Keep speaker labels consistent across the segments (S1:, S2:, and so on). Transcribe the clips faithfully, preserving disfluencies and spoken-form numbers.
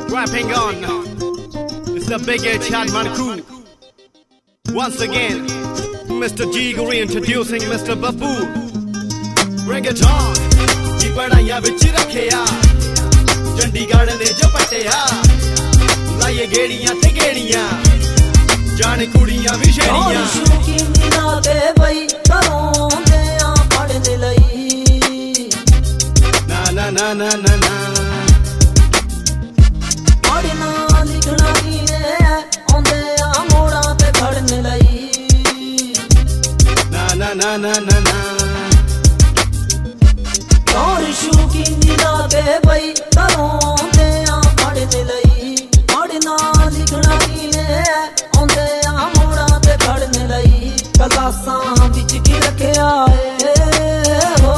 S1: Rapping on, it's the big Chadman crew. Once again, Mister G reintroducing Mister Bapu. Bring it on, ki padaiyan vich rakhiya, Chandigarh ne jo pattiya, laiye gediyan te gediyan, jaan kudiyan vi shediyan.
S2: Shooking na de bhai karon de aa padne lai,
S1: na na na na na na.
S2: padna likhna hi hai, aunde aa modan te khadne lai,
S1: na na na na na na.
S2: और शौकीन लागे भाई करों दे आ पढ़ने लई, पढ़ना लिखना ही ने आंदे आ मोड़ा ते पढ़ने लई, क्लासां विच की रखिया ए हो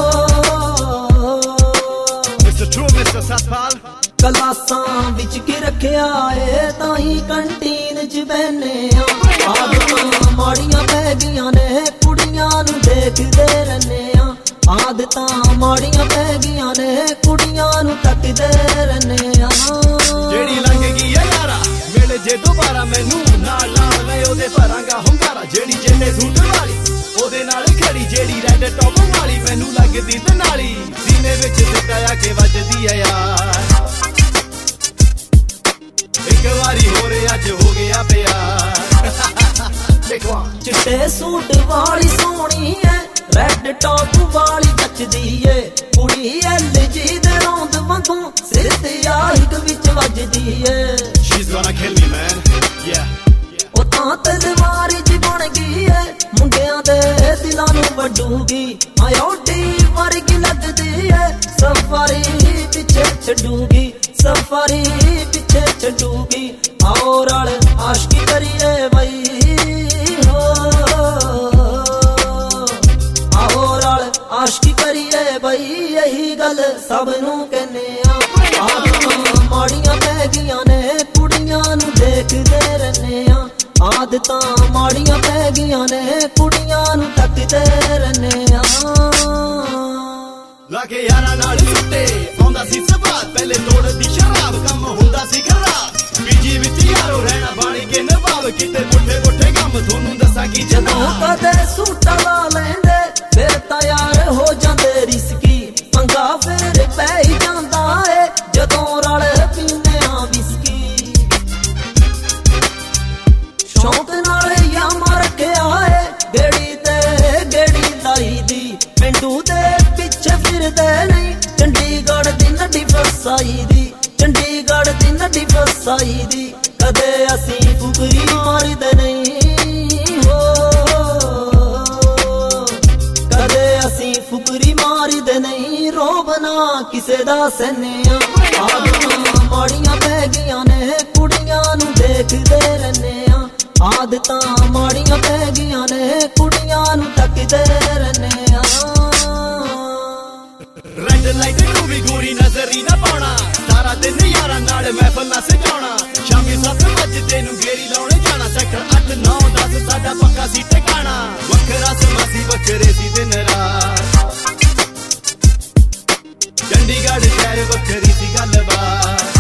S1: Mister True, Mister Satpal.
S2: क्लासां विच की रखिया ए ताही कैंटीन च बहने आ, आदतां माड़ियां पै गईयां ने कुड़ियां नूं देखदे रहने आ, आदतां माड़ियां पै गईयां ने कुड़ियां नूं तकदे रहने आ।
S1: जेड़ी लंघ गई है यारा मिल जे दोबारा मैनू नाल नाल ले ओदे भरांगा हुंगारा, जेड़ी जेले सूट वाली ओदे नाल खड़ी, जेड़ी रैड टॉप वाली मैनू लगदी ते नाली, सीने विच सिटाया के वजदी है यार, एक वारी होरे अज हो गया प्यार। देखो
S2: चिट्टे सूट वाली सोहनी है, रैड टॉप वाली जचदी है, कुड़ी एल जी दे रौंद वांगू सिर ते आहिक विच वजदी है।
S1: She's gonna kill me man, yeah।
S2: ओ तां तलवार जी बन गई है, मुंडियां दे दिलां नूं वड्डूगी, आयोडी वर्गी लगदी है, सफारी पिछे छड्डूगी, सफारी पिछे छड्डूगी, आओ रल आशिकी करिए बई हो, आओ रल आशिकी करिए बई, यही गल सब नूं कहने आ। आदतां माड़ियां पै गईयां ने कुड़ियां नूं देखदे रहने आ, आदतां माड़ियां पै गईयां ने कुड़ियां नूं तकदे रहने आ।
S1: लाके यारा नाल सुट्टे आउंदा सी सवाद, पहले तोड़दी शराब कम हुंदा सी खराब, बीजी विच यारो रहना बाणी के नवाब, किते पुठे पुठे कम थोनू दसा की
S2: जदों कदे सूटा ला लैंदे फिर तां यार हो जांदे रिस्की, पंगा फिर पै ही जांदा ए जदों रल पीने आ विस्की, शौक नाल यामा रखिया है गेड़ी ते गेड़ी लाई दी, पिंडू दे पिछे फिरदे नहीं, चंडीगढ़ दी नड्डी फसाई दी, चंडीगढ़ दी नड्डी फसाई दी, कदे असीं फुकरी मारदे नहीं हो, कदे असीं फुकरी मारदे नहीं, रोबना किसे दा सहने आ। आदतां माड़ियां पै गईयां ने कुड़ियां नूं देखदे रहने आ, आदतां माड़ियां पै गईयां ने कुड़ियां नूं तकदे रहने आ।
S1: रेड लाइट नू भी गोरी नजर ही ना पाउणा, सारा दिन यारा नाल महफल ना सजाउणा, शामी सत्त वजदे नू घेरी लाउणे जाना, सैक्टर अठ नौ दस साडा पक्का सी ठिकाना, वखरा समा सी वखरे सी दिन रात, चंडीगढ़ शहर वखरी सी गलबात।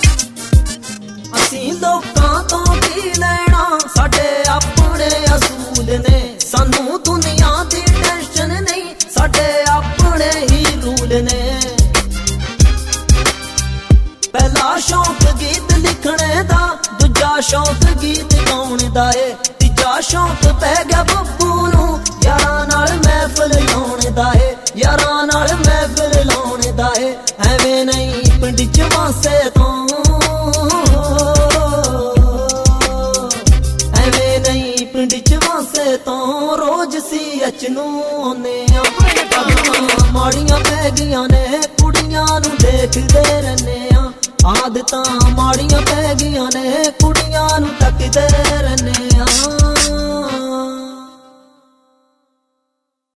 S2: असीं लोकां तों की लैणा, साडे अपने असूल ने, सानू दुनिया दी टेंशन नहीं, साडे अपने ही रूल ने। पहला शौक गीत लिखने दा, दूजा शौक गीत गाउण दा ए, तीजा शौक पै गया बब्बू नूं यारां नाल महफिल लाउण दा ए, यारां नाल महफिल लाउण दा ए, एवें नहीं पिंड च वासे तों, एवें नहीं पिंड च वासे तों, रोज सी एच नूं आउने आ। आदतां माड़ियां पै गईयां ने कुड़ियां नूं देखदे रहने आ, आदतां माड़ियां पै गईयां ने कुड़ियां नूं तकदे रहने आ।